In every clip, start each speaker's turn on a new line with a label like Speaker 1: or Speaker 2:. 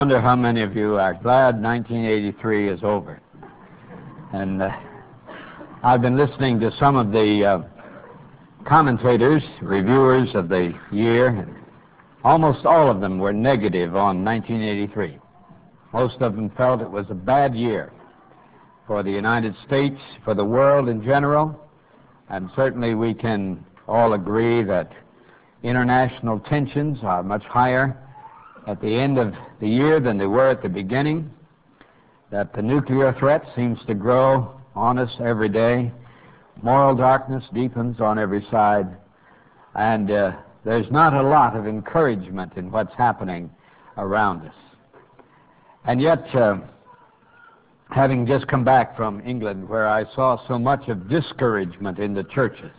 Speaker 1: I wonder how many of you are glad 1983 is over. And I've been listening to some of the commentators, reviewers of the year. Almost all of them were negative on 1983. Most of them felt it was a bad year for the United States, for the world in general, and certainly we can all agree that international tensions are much higher at the end of the year than they were at the beginning, that the nuclear threat seems to grow on us every day, moral darkness deepens on every side, and there's not a lot of encouragement in what's happening around us. And yet, having just come back from England, where I saw so much of discouragement in the churches,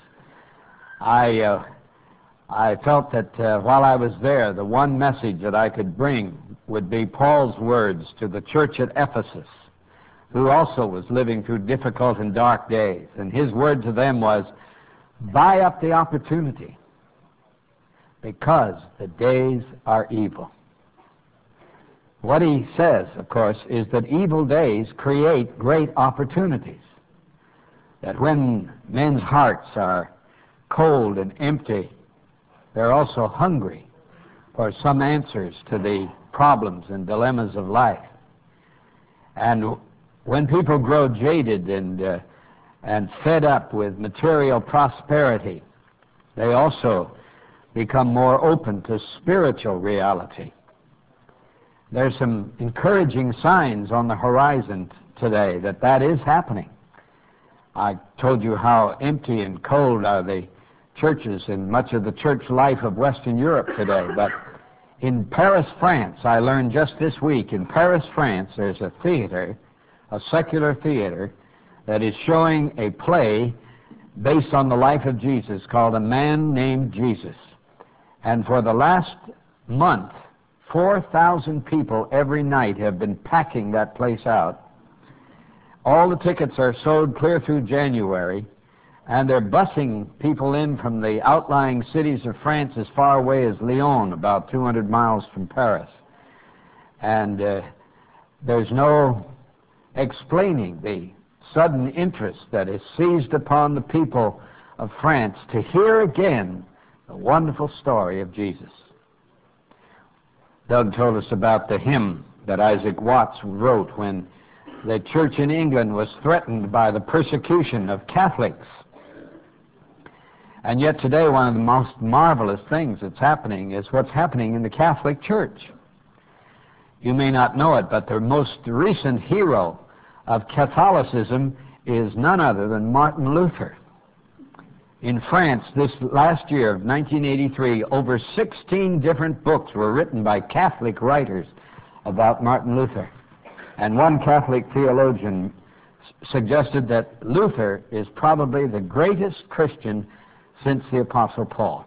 Speaker 1: I felt that while I was there, the one message that I could bring would be Paul's words to the church at Ephesus, who also was living through difficult and dark days. And his word to them was, buy up the opportunity, because the days are evil. What he says, of course, is that evil days create great opportunities. That when men's hearts are cold and empty, they're also hungry for some answers to the problems and dilemmas of life. And when people grow jaded and fed up with material prosperity, they also become more open to spiritual reality. There's some encouraging signs on the horizon today that is happening. I told you how empty and cold are the churches in much of the church life of Western Europe today. But in Paris, France, I learned just this week, in Paris, France, there's a theater, a secular theater, that is showing a play based on the life of Jesus called A Man Named Jesus. And for the last month, 4,000 people every night have been packing that place out. All the tickets are sold clear through January, and they're busing people in from the outlying cities of France as far away as Lyon, about 200 miles from Paris. And there's no explaining the sudden interest that is seized upon the people of France to hear again the wonderful story of Jesus. Doug told us about the hymn that Isaac Watts wrote when the church in England was threatened by the persecution of Catholics. And yet today, one of the most marvelous things that's happening is what's happening in the Catholic Church. You may not know it, but the most recent hero of Catholicism is none other than Martin Luther. In France, this last year of 1983, over 16 different books were written by Catholic writers about Martin Luther. And one Catholic theologian suggested that Luther is probably the greatest Christian since the Apostle Paul.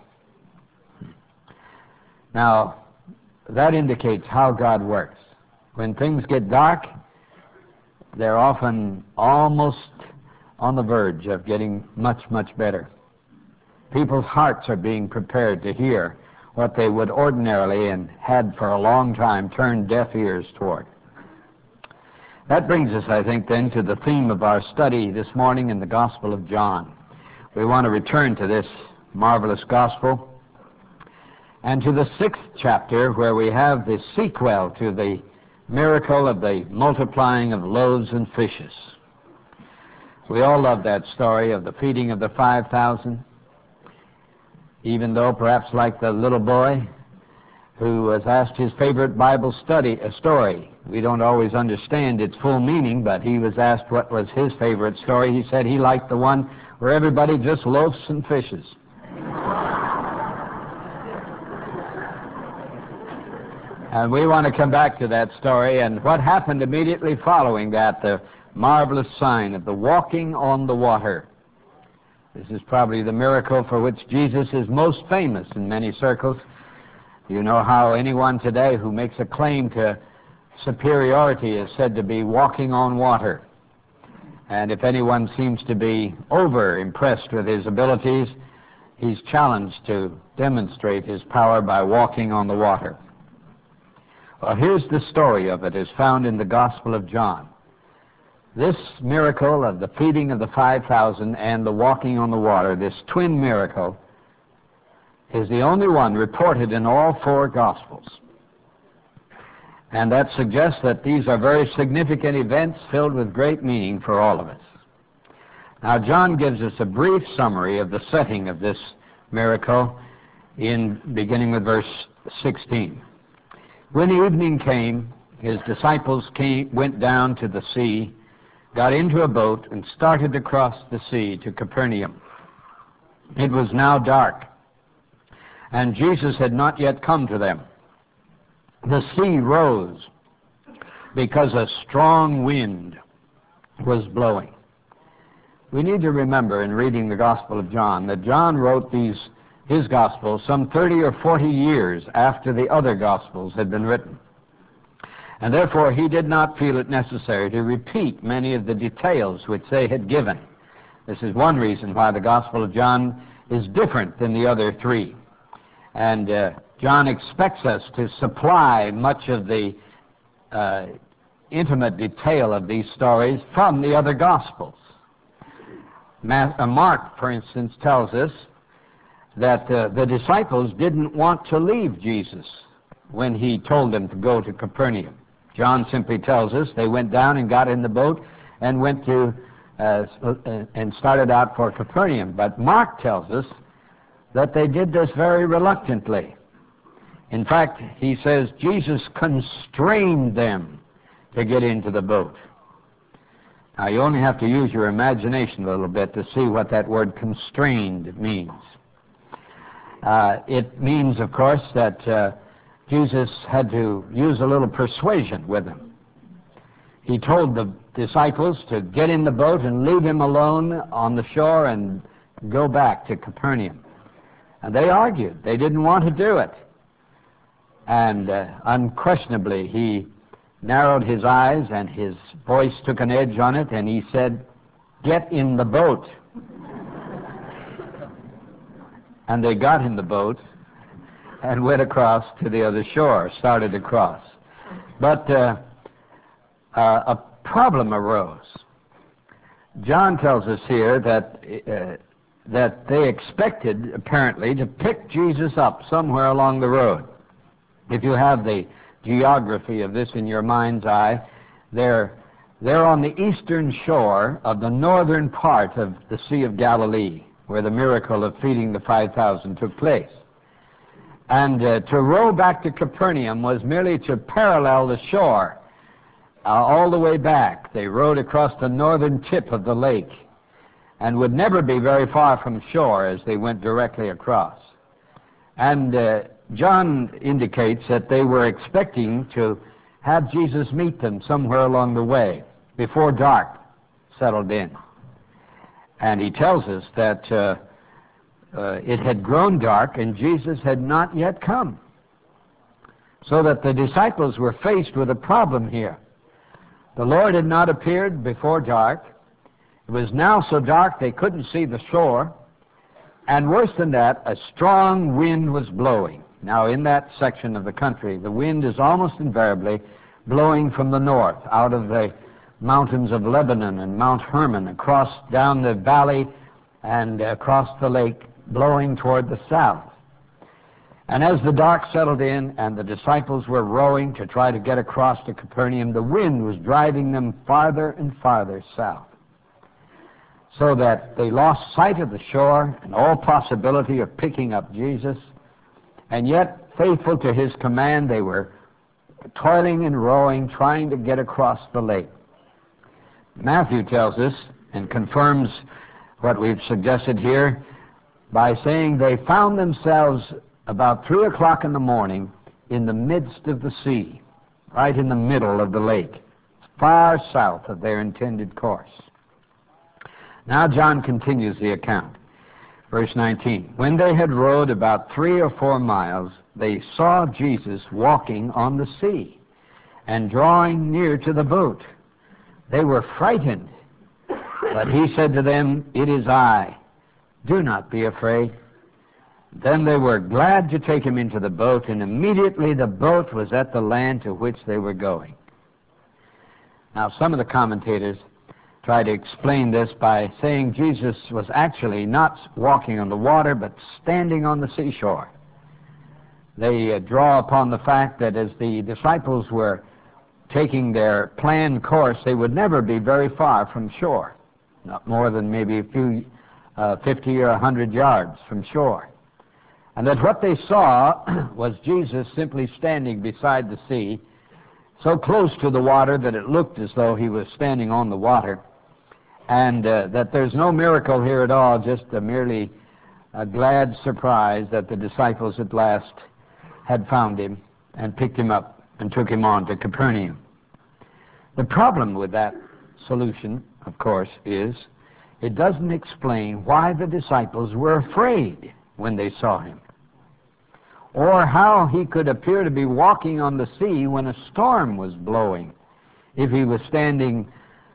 Speaker 1: Now, that indicates how God works. When things get dark, they're often almost on the verge of getting much, much better. People's hearts are being prepared to hear what they would ordinarily and had for a long time turned deaf ears toward. That brings us, I think, then to the theme of our study this morning in the Gospel of John. We want to return to this marvelous gospel and to the 6th chapter, where we have the sequel to the miracle of the multiplying of loaves and fishes. We all love that story of the feeding of the 5,000, even though perhaps like the little boy who was asked his favorite Bible story. We don't always understand its full meaning, but he was asked what was his favorite story. He said he liked the one where everybody just loaves and fishes. And we want to come back to that story and what happened immediately following that, the marvelous sign of the walking on the water. This is probably the miracle for which Jesus is most famous in many circles. You know how anyone today who makes a claim to superiority is said to be walking on water. And if anyone seems to be over-impressed with his abilities, he's challenged to demonstrate his power by walking on the water. Well, here's the story of it, as found in the Gospel of John. This miracle of the feeding of the 5,000 and the walking on the water, this twin miracle, is the only one reported in all four Gospels. And that suggests that these are very significant events filled with great meaning for all of us. Now, John gives us a brief summary of the setting of this miracle, beginning with verse 16. When evening came, his disciples went down to the sea, got into a boat, and started to cross the sea to Capernaum. It was now dark, and Jesus had not yet come to them. The sea rose because a strong wind was blowing. We need to remember in reading the Gospel of John that John wrote his Gospel some 30 or 40 years after the other Gospels had been written. And therefore he did not feel it necessary to repeat many of the details which they had given. This is one reason why the Gospel of John is different than the other three. And John expects us to supply much of the intimate detail of these stories from the other Gospels. Mark, for instance, tells us that the disciples didn't want to leave Jesus when he told them to go to Capernaum. John simply tells us they went down and got in the boat and went to and started out for Capernaum. But Mark tells us that they did this very reluctantly. In fact, he says Jesus constrained them to get into the boat. Now, you only have to use your imagination a little bit to see what that word constrained means. It means, of course, that Jesus had to use a little persuasion with them. He told the disciples to get in the boat and leave him alone on the shore and go back to Capernaum. And they argued. They didn't want to do it. And unquestionably, he narrowed his eyes and his voice took an edge on it, and he said, "Get in the boat." And they got in the boat and went across to the other shore, started to cross. But a problem arose. John tells us here that they expected, apparently, to pick Jesus up somewhere along the road. If you have the geography of this in your mind's eye, they're on the eastern shore of the northern part of the Sea of Galilee, where the miracle of feeding the 5,000 took place. And to row back to Capernaum was merely to parallel the shore all the way back. They rowed across the northern tip of the lake and would never be very far from shore as they went directly across. And John indicates that they were expecting to have Jesus meet them somewhere along the way before dark settled in. And he tells us that it had grown dark and Jesus had not yet come. So that the disciples were faced with a problem here. The Lord had not appeared before dark. It was now so dark they couldn't see the shore. And worse than that, a strong wind was blowing. Now, in that section of the country, the wind is almost invariably blowing from the north, out of the mountains of Lebanon and Mount Hermon, across down the valley and across the lake, blowing toward the south. And as the dark settled in and the disciples were rowing to try to get across to Capernaum, the wind was driving them farther and farther south, so that they lost sight of the shore and all possibility of picking up Jesus. And yet, faithful to his command, they were toiling and rowing, trying to get across the lake. Matthew tells us and confirms what we've suggested here by saying they found themselves about 3 o'clock in the morning in the midst of the sea, right in the middle of the lake, far south of their intended course. Now John continues the account. Verse 19, when they had rowed about 3 or 4 miles, they saw Jesus walking on the sea and drawing near to the boat. They were frightened, but he said to them, "It is I. Do not be afraid." Then they were glad to take him into the boat, and immediately the boat was at the land to which they were going. Now, some of the commentators try to explain this by saying Jesus was actually not walking on the water, but standing on the seashore. They draw upon the fact that as the disciples were taking their planned course, they would never be very far from shore, not more than maybe a few 50 or 100 yards from shore. And that what they saw was Jesus simply standing beside the sea, so close to the water that it looked as though he was standing on the water, and that there's no miracle here at all, just merely a glad surprise that the disciples at last had found him and picked him up and took him on to Capernaum. The problem with that solution, of course, is it doesn't explain why the disciples were afraid when they saw him, or how he could appear to be walking on the sea when a storm was blowing, if he was standing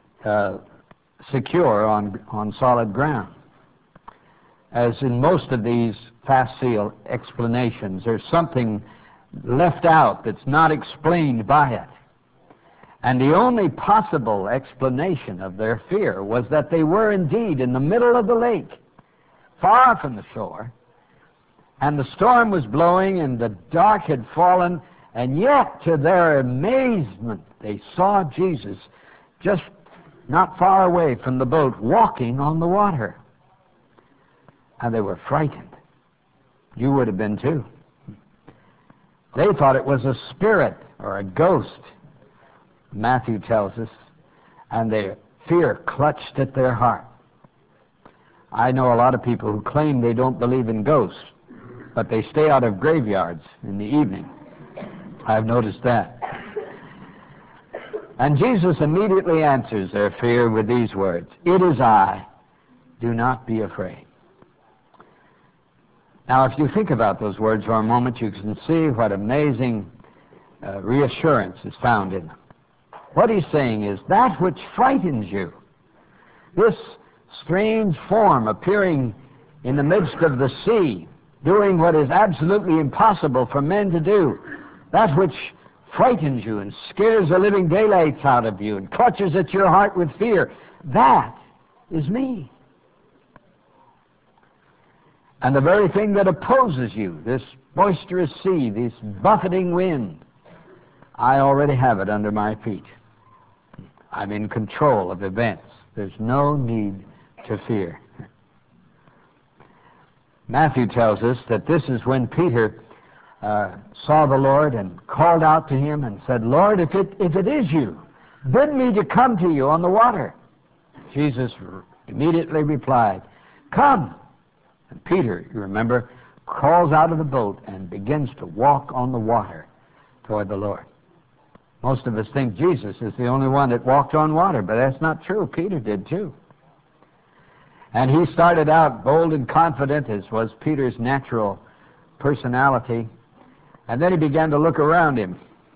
Speaker 1: secure on solid ground. As in most of these facile explanations, there's something left out that's not explained by it. And the only possible explanation of their fear was that they were indeed in the middle of the lake, far from the shore, and the storm was blowing and the dark had fallen, and yet, to their amazement, they saw Jesus just not far away from the boat, walking on the water. And they were frightened. You would have been too. They thought it was a spirit or a ghost, Matthew tells us, and their fear clutched at their heart. I know a lot of people who claim they don't believe in ghosts, but they stay out of graveyards in the evening. I've noticed that. And Jesus immediately answers their fear with these words, "It is I, do not be afraid." Now, if you think about those words for a moment, you can see what amazing reassurance is found in them. What he's saying is, that which frightens you, this strange form appearing in the midst of the sea, doing what is absolutely impossible for men to do, that which frightens you and scares the living daylights out of you and clutches at your heart with fear, that is me. And the very thing that opposes you, this boisterous sea, this buffeting wind, I already have it under my feet. I'm in control of events. There's no need to fear. Matthew tells us that this is when Peter saw the Lord and called out to him and said, "Lord, if it is you, bid me to come to you on the water." Jesus immediately replied, "Come." And Peter, you remember, crawls out of the boat and begins to walk on the water toward the Lord. Most of us think Jesus is the only one that walked on water, but that's not true. Peter did too. And he started out bold and confident, as was Peter's natural personality. And then he began to look around him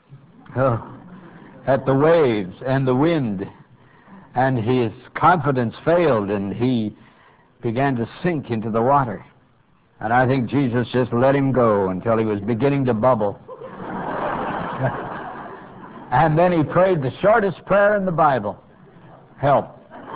Speaker 1: at the waves and the wind. And his confidence failed, and he began to sink into the water. And I think Jesus just let him go until he was beginning to bubble. And then he prayed the shortest prayer in the Bible, "Help."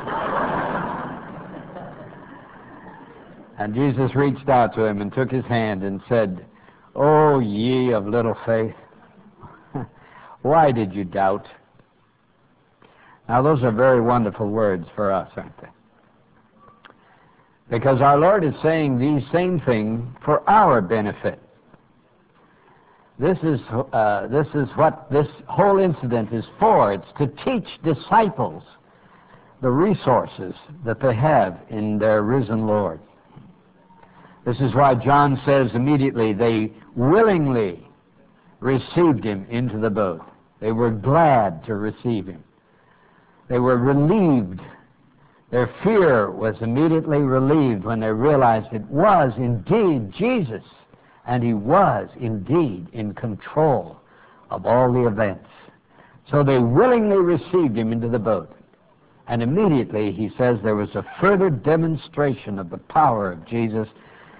Speaker 1: And Jesus reached out to him and took his hand and said, "O ye of little faith, why did you doubt?" Now, those are very wonderful words for us, aren't they? Because our Lord is saying these same things for our benefit. This is what this whole incident is for. It's to teach disciples the resources that they have in their risen Lord. This is why John says immediately they willingly received him into the boat. They were glad to receive him. They were relieved. Their fear was immediately relieved when they realized it was indeed Jesus, and he was indeed in control of all the events. So they willingly received him into the boat. And immediately, he says, there was a further demonstration of the power of Jesus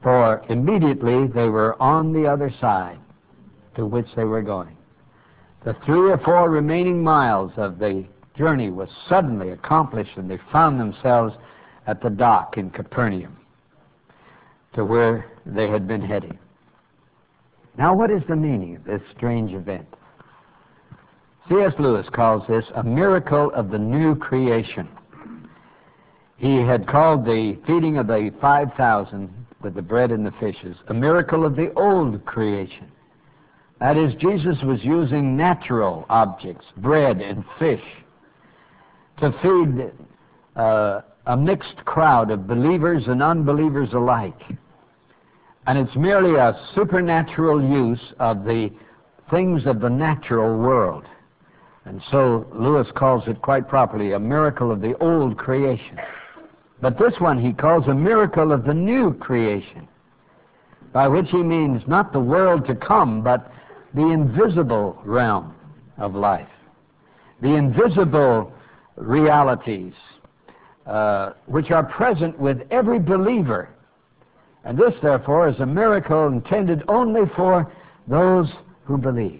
Speaker 1: for immediately they were on the other side to which they were going. The 3 or 4 remaining miles of the journey was suddenly accomplished, and they found themselves at the dock in Capernaum, to where they had been heading. Now, what is the meaning of this strange event? C.S. Lewis calls this a miracle of the new creation. He had called the feeding of the 5,000 with the bread and the fishes a miracle of the old creation. That is, Jesus was using natural objects, bread and fish, to feed a mixed crowd of believers and unbelievers alike. And it's merely a supernatural use of the things of the natural world. And so Lewis calls it quite properly a miracle of the old creation. But this one he calls a miracle of the new creation, by which he means not the world to come, but the invisible realm of life, the invisible realities which are present with every believer. And this, therefore, is a miracle intended only for those who believe.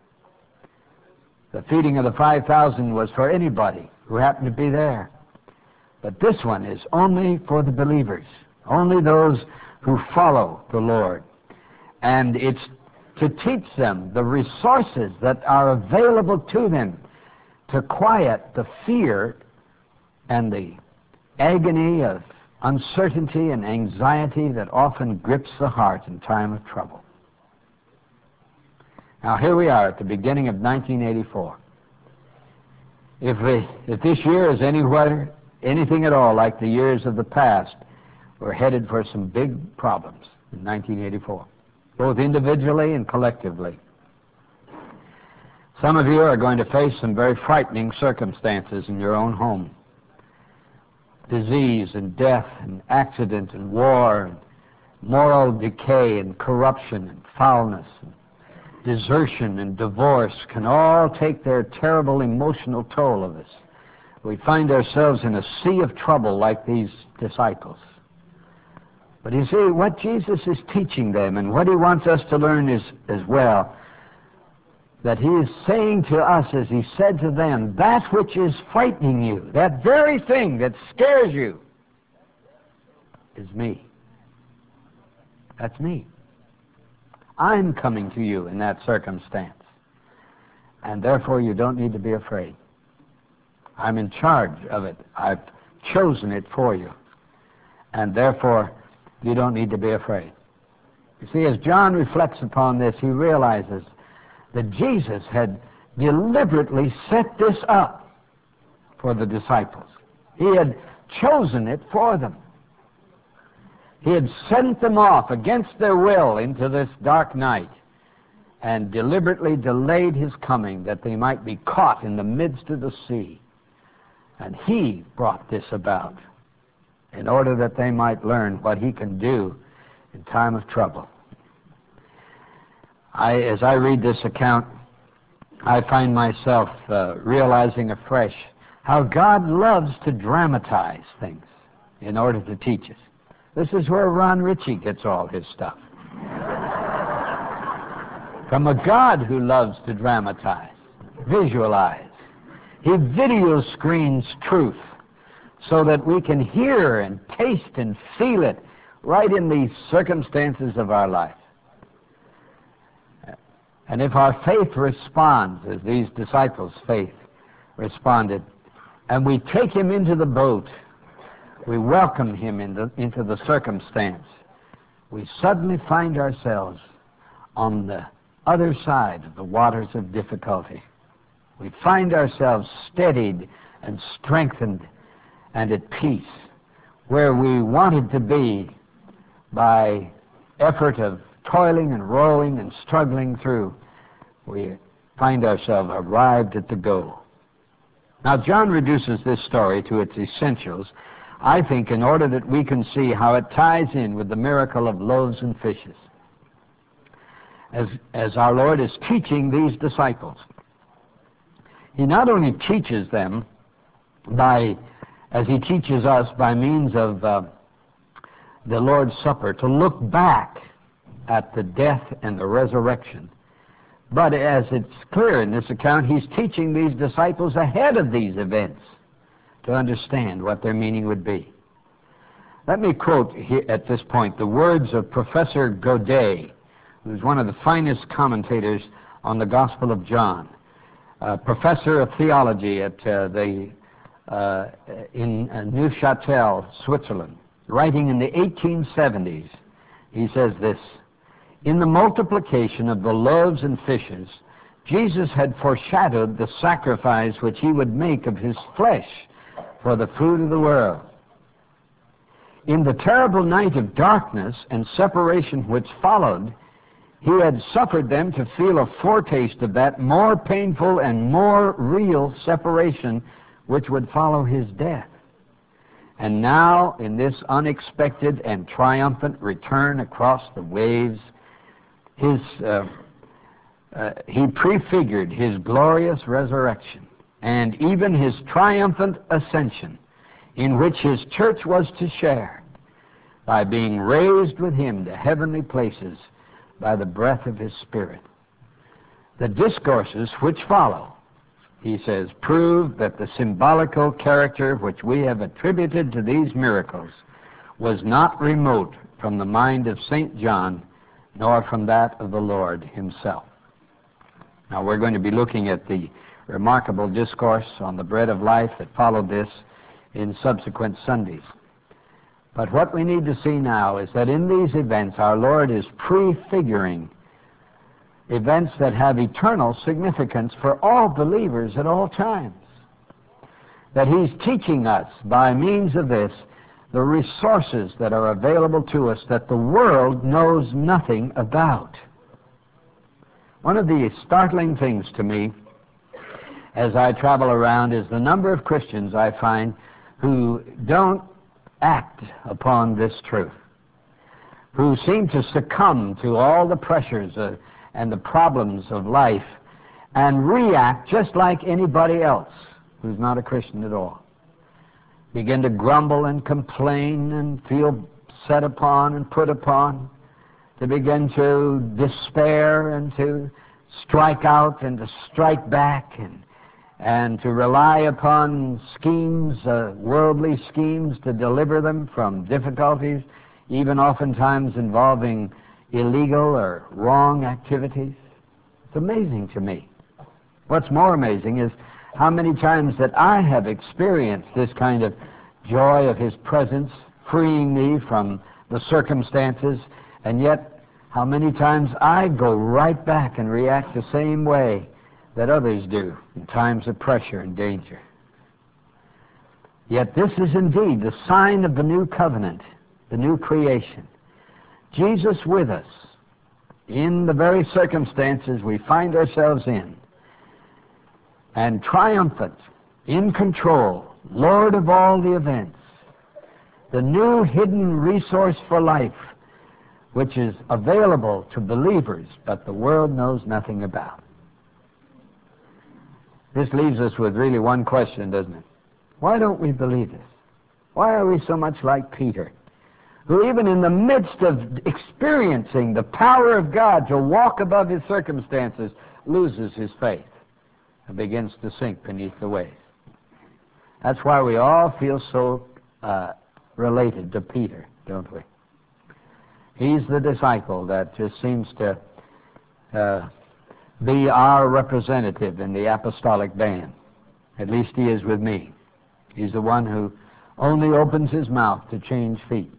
Speaker 1: The feeding of the 5,000 was for anybody who happened to be there. But this one is only for the believers, only those who follow the Lord. And it's to teach them the resources that are available to them to quiet the fear and the agony of uncertainty and anxiety that often grips the heart in time of trouble. Now, here we are at the beginning of 1984. If this year is anything at all like the years of the past, we're headed for some big problems in 1984, both individually and collectively. Some of you are going to face some very frightening circumstances in your own home. Disease and death and accident and war and moral decay and corruption and foulness and desertion and divorce can all take their terrible emotional toll of us. We find ourselves in a sea of trouble like these disciples. But you see, what Jesus is teaching them and what he wants us to learn is as well, that he is saying to us, as he said to them, that which is frightening you, that very thing that scares you, is me. That's me. I'm coming to you in that circumstance. And therefore you don't need to be afraid. I'm in charge of it. I've chosen it for you. And therefore you don't need to be afraid. You see, as John reflects upon this, he realizes that Jesus had deliberately set this up for the disciples. He had chosen it for them. He had sent them off against their will into this dark night and deliberately delayed his coming that they might be caught in the midst of the sea. And he brought this about in order that they might learn what he can do in time of trouble. As I read this account, I find myself realizing afresh how God loves to dramatize things in order to teach us. This is where Ron Ritchie gets all his stuff. From a God who loves to dramatize, visualize. He video screens truth so that we can hear and taste and feel it right in the circumstances of our life. And if our faith responds, as these disciples' faith responded, and we take him into the boat, we welcome him into the circumstance, we suddenly find ourselves on the other side of the waters of difficulty. We find ourselves steadied and strengthened and at peace, where we wanted to be by effort of toiling and rowing and struggling through. We find ourselves arrived at the goal. Now, John reduces this story to its essentials, I think, in order that we can see how it ties in with the miracle of loaves and fishes. As our Lord is teaching these disciples, he not only teaches them as he teaches us by means of the Lord's Supper, to look back at the death and the resurrection. But as it's clear in this account, he's teaching these disciples ahead of these events to understand what their meaning would be. Let me quote here at this point the words of Professor Godet, who's one of the finest commentators on the Gospel of John, professor of theology at in Neuchâtel, Switzerland, writing in the 1870s. He says this: "In the multiplication of the loaves and fishes, Jesus had foreshadowed the sacrifice which he would make of his flesh for the food of the world. In the terrible night of darkness and separation which followed, he had suffered them to feel a foretaste of that more painful and more real separation which would follow his death. And now, in this unexpected and triumphant return across the waves, he prefigured his glorious resurrection and even his triumphant ascension, in which his church was to share, by being raised with him to heavenly places by the breath of his Spirit. The discourses which follow," he says, "prove that the symbolical character which we have attributed to these miracles was not remote from the mind of St. John, nor from that of the Lord himself." Now we're going to be looking at the remarkable discourse on the bread of life that followed this in subsequent Sundays. But what we need to see now is that in these events our Lord is prefiguring events that have eternal significance for all believers at all times. That he's teaching us by means of this the resources that are available to us that the world knows nothing about. One of the startling things to me as I travel around is the number of Christians I find who don't act upon this truth, who seem to succumb to all the pressures and the problems of life and react just like anybody else who's not a Christian at all. Begin to grumble and complain and feel set upon and put upon, to begin to despair and to strike out and to strike back and to rely upon schemes, worldly schemes, to deliver them from difficulties, even oftentimes involving illegal or wrong activities. It's amazing to me. What's more amazing is how many times that I have experienced this kind of joy of his presence, freeing me from the circumstances, and yet how many times I go right back and react the same way that others do in times of pressure and danger. Yet this is indeed the sign of the new covenant, the new creation. Jesus with us in the very circumstances we find ourselves in, and triumphant, in control, Lord of all the events, the new hidden resource for life, which is available to believers, but the world knows nothing about. This leaves us with really one question, doesn't it? Why don't we believe this? Why are we so much like Peter, who even in the midst of experiencing the power of God to walk above his circumstances, loses his faith and begins to sink beneath the waves? That's why we all feel so related to Peter, don't we? He's the disciple that just seems to be our representative in the apostolic band. At least he is with me. He's the one who only opens his mouth to change feet.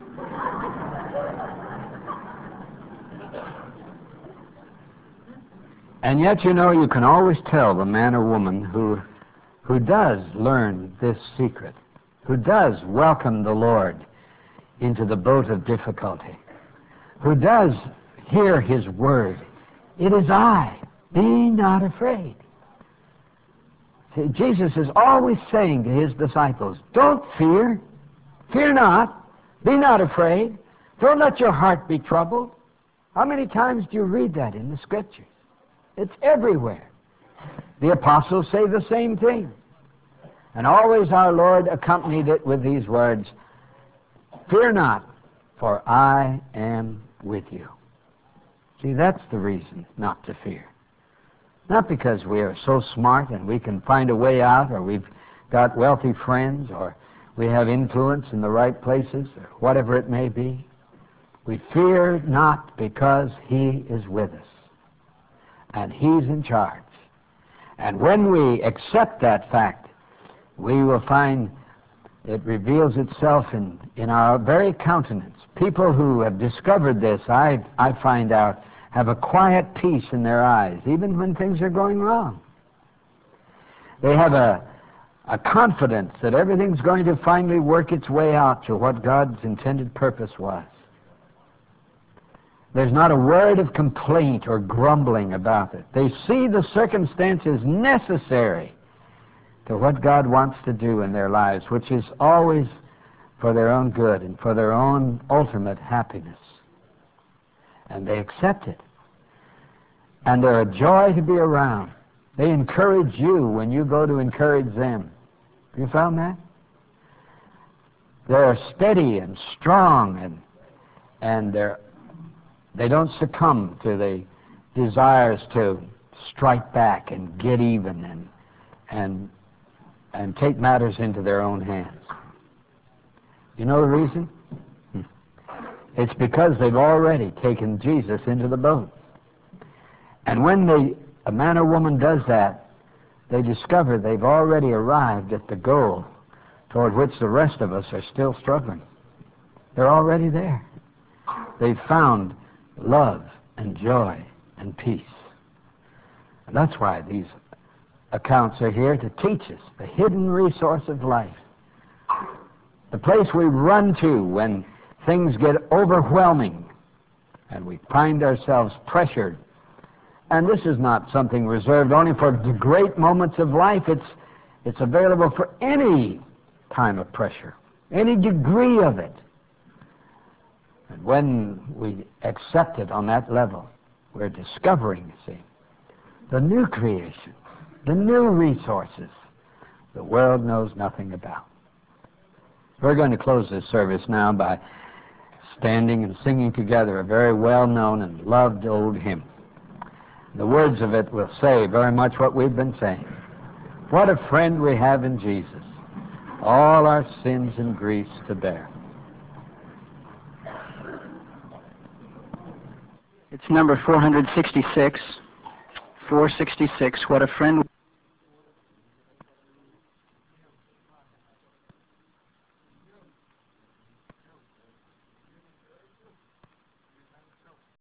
Speaker 1: And yet, you know, you can always tell the man or woman who does learn this secret, who does welcome the Lord into the boat of difficulty, who does hear his word. It is I. Be not afraid. See, Jesus is always saying to his disciples, don't fear. Fear not. Be not afraid. Don't let your heart be troubled. How many times do you read that in the Scriptures? It's everywhere. The apostles say the same thing. And always our Lord accompanied it with these words, fear not. for I am with you. See, that's the reason not to fear. Not because we are so smart and we can find a way out, or we've got wealthy friends, or we have influence in the right places, or whatever it may be. We fear not because He is with us, and He's in charge. And when we accept that fact, we will find it reveals itself in our very countenance. People who have discovered this, I find out, have a quiet peace in their eyes, even when things are going wrong. They have a confidence that everything's going to finally work its way out to what God's intended purpose was. There's not a word of complaint or grumbling about it. They see the circumstances necessary to what God wants to do in their lives, which is always for their own good and for their own ultimate happiness. And they accept it. And they're a joy to be around. They encourage you when you go to encourage them. Have you found that? They're steady and strong, and they don't succumb to the desires to strike back and get even and take matters into their own hands. You know the reason? It's because they've already taken Jesus into the boat. And when a man or woman does that, they discover they've already arrived at the goal toward which the rest of us are still struggling. They're already there. They've found love and joy and peace. And that's why these accounts are here to teach us the hidden resource of life. The place we run to when things get overwhelming and we find ourselves pressured. And this is not something reserved only for the great moments of life. It's available for any time of pressure, any degree of it. And when we accept it on that level, we're discovering, you see, the new creation, the new resources the world knows nothing about. We're going to close this service now by standing and singing together a very well-known and loved old hymn. The words of it will say very much what we've been saying. What a friend we have in Jesus, all our sins and griefs to bear.
Speaker 2: It's number 466, 466, What a Friend